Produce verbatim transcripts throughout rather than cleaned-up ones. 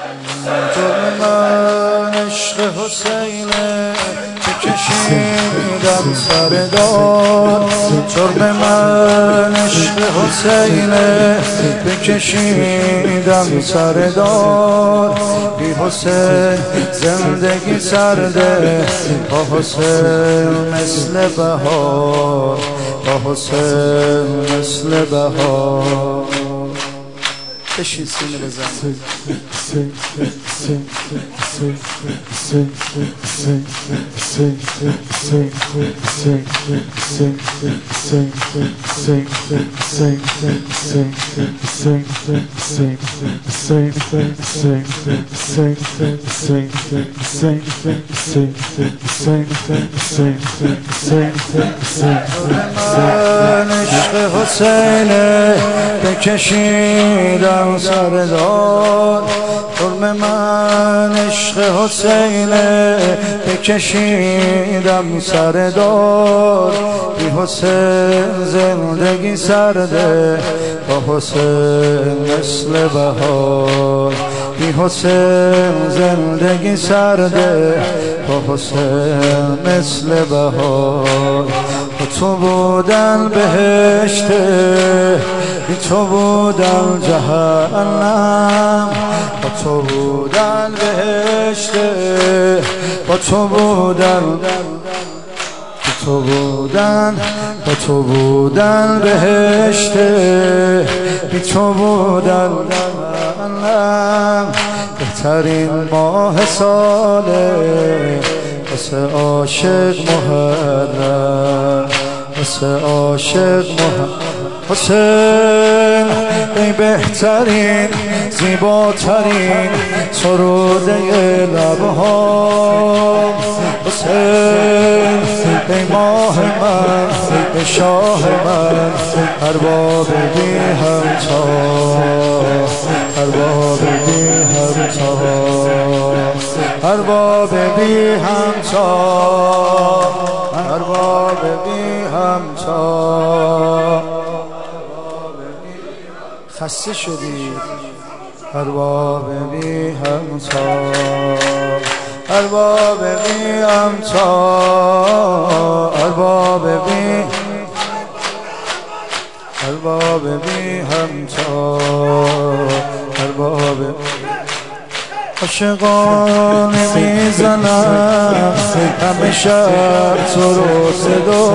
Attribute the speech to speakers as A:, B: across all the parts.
A: جرم من عشق حسینه که کشیدم سر دار. جرم من عشق حسینه که کشیدم سر دار. بی حسین زندگی سرده، با حسین مثل بهار، با حسین مثل بهار. بشین سینه بزن. من عشق حسینه بکشیدم سر دار. جرم من عشق حسینه بکشیدم سر دار. بی حسین زندگی سرده، با حسین مثل بهار. بی حسین زندگی سرده، با حسین مثل بهار. تو بودن بهشته، بی تو بودن جهنم. با تو بودن بهشته، با تو بودن، با تو بودن، با تو بودن بهشته، بی تو بودن جهنم. بهترین ماه ساله واسه عاشق محرم، واسه عاشق محرم. حسین ای بهترین زیباترین سروده لبها. حسین ای ماه من، ای شاه من، ارباب بی همتا، ارباب بی همتا، ارباب بی همتا، ارباب بی همتا. خسته شدی ارباب بی همتا، ارباب بی همتا، ارباب بی، ارباب بی همتا، ارباب. عاشقان میزنم همه شب تو رو صدا.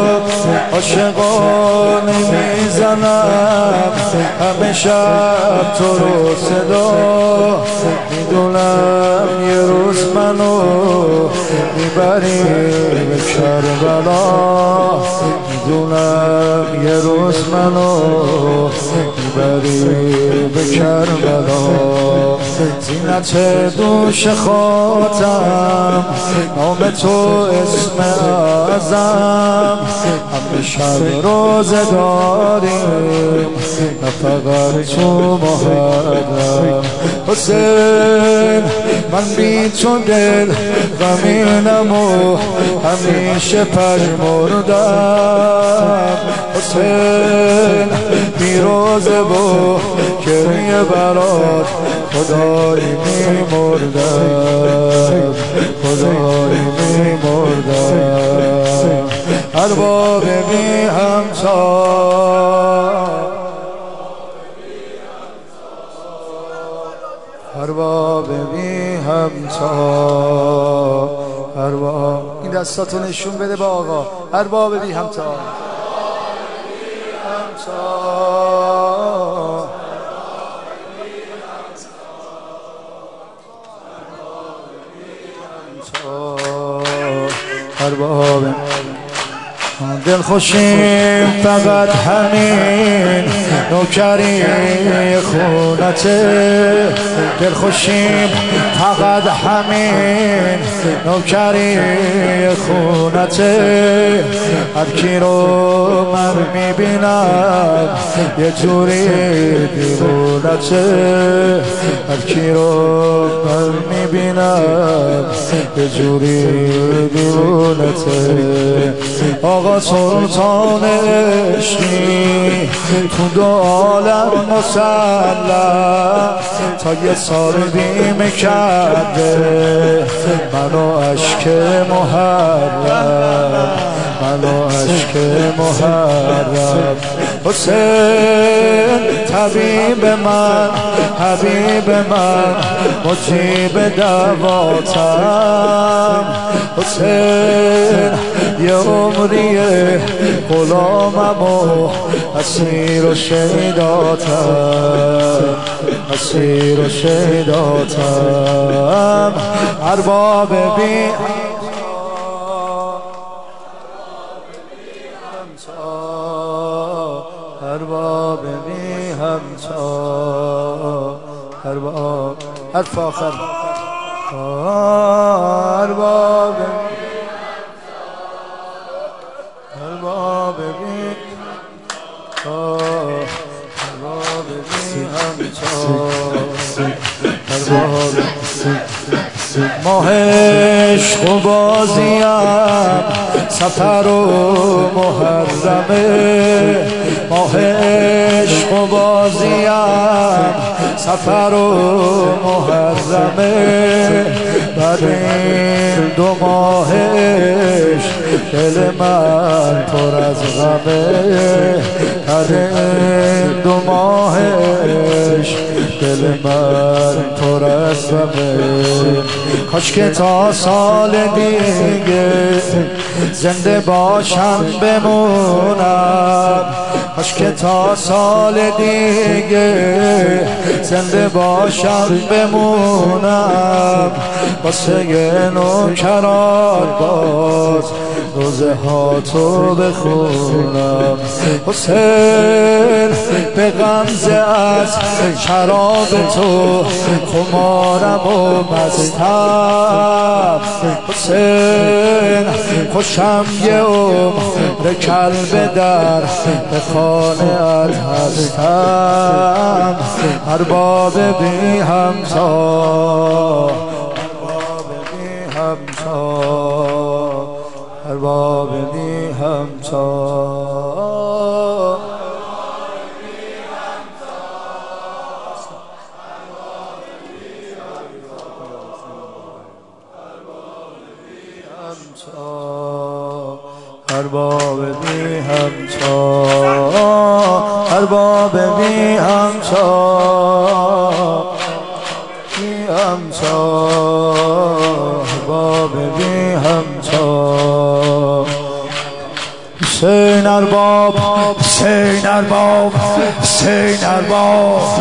A: عاشقان میزنم همه شب تو رو صدا. میدونم یه روز منو میبری به کربلا. میدونم یه روز منو میبری به کربلا. زینت دوش خاتم نام تو اسم اعظم. همه شب روزه داریم نه فقط تو محرم. حسین من بی تو دل غمینم و همیشه پژمردم. حسین بی روزه و گریه برات خدایی می مردم، خدایی می مردم. ارباب بی همتا، ارباب بی همتا، ارباب. این دستاتو نشون بده با آقا. ارباب بی همتا، ارباب. دل خوشیم فقط همین نوکری خونته. دل خوشیم فقط همین نوکری خونته. هر کی رو من میبینم یه جوری دیوونته. هر کی رو من میبینم یه جوری دیوونته. آقا آقا سلطان عشقی تو دو عالم مسلم تا یه سال بیمه کرده منو عشق محرم منو عشق محرم حسین طبیب من حبیب من مجیب دواتم حسین یه عمریه غلامم و اسیر و شیداتم اسیر و شیداتم ارباب بی ارباب بی همتا ارباب حرف آخر ارباب ارباب بی ارباب بی همتا ارباب ماه عشق و بازیم سفر و محرمه ماه عشق و بازیم سفر و محرمه بعد این دو ماه عشق دل من پر از غمه بعد این دو ماه عشق دل من پر از غمه کاش که تا سال دیگه زنده باشم بمونم کاش که تا سال دیگه زنده باشم بمونم واسه یه نوکرات باز روزه ها تو بخونم حسین به غمزه از شراب تو خمارم و مستم حسین خوشم یه عمر کلب در به خانه ات هستم ارباب بی همتا ارباب بی همتا ارباب بی همتا ارباب بی همتا ارباب بی همتا بی همتا ارباب بی همتا حسین ارباب حسین ارباب حسین ارباب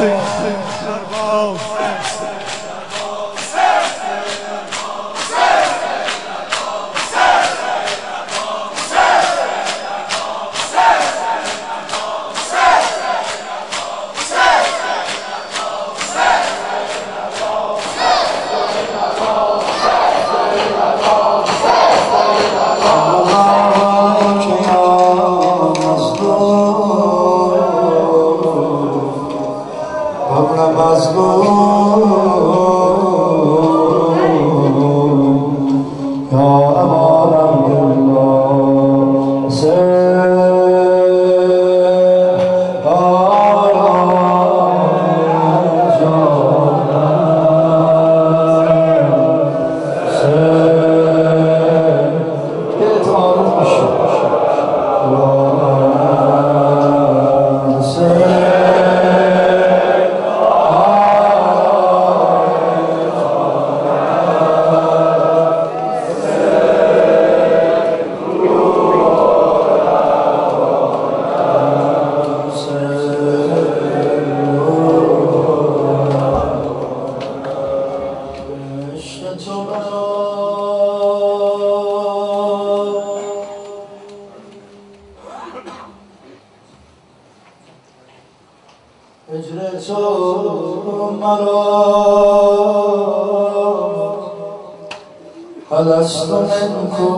A: لست منكم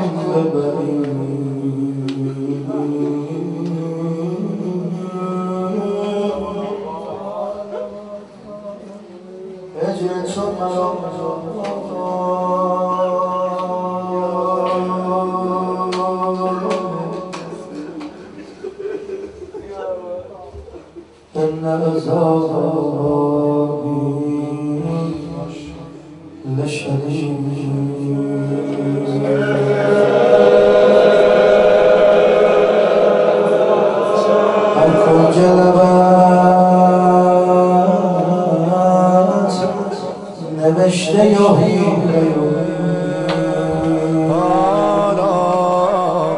A: ببعيد اجرت مرام عذابي لشديد هر کنج لبت نوشته یاهی آرام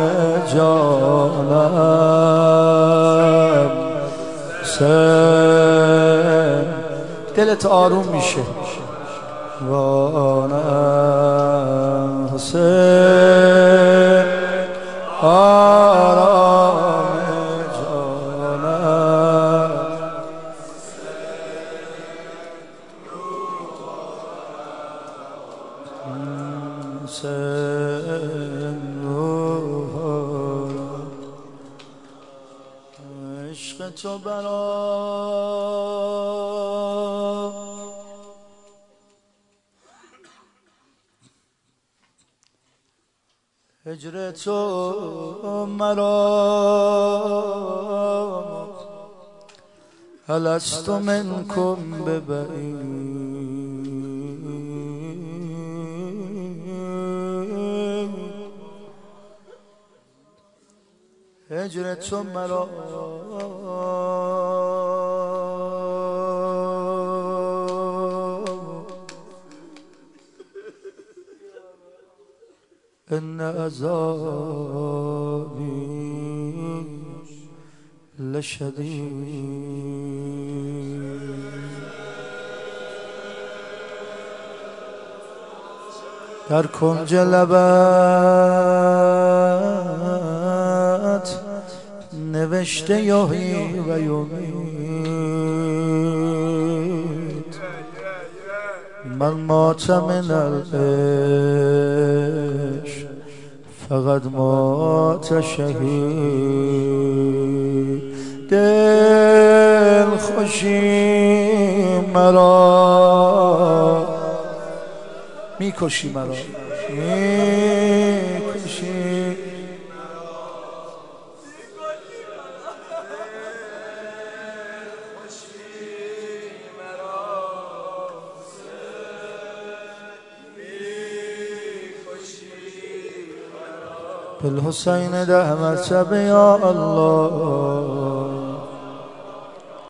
A: جانم سن دلت آروم میشه وانم سن آرام جانم سن عشق تو برا هجر تو مرا هل است منکم ببعید هجر تو مرا ان عذابی لشدید در کنج لبت نوشته یحیی و یمیت من مات من العشق فقط مات شهید دل خوشی مرا میکشی مرا میکشی بالحسین دهمت یا الله